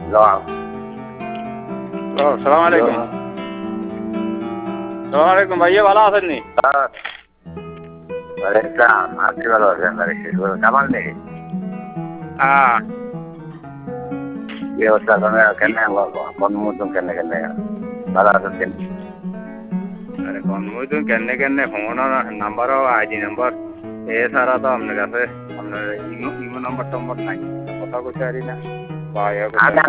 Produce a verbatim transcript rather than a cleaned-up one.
সালাম আলাইকুম। সালাম আলাইকুম ভাইয়া, ভালো আছেন নি? আপনি ভালো আছেন? কামাল নেই হ্যাঁ, কি অবস্থা? কেন কর্মমতন কেন কেন ভালো আছেন কেন? আরে কর্মই কেনে কেনে ফোন নাম্বারও আইডি নাম্বার এছাড়া তো আপনার কাছে আপনার ইমো ইমো নাম্বার টম্বর নাই, কথা কইতে পারি না বা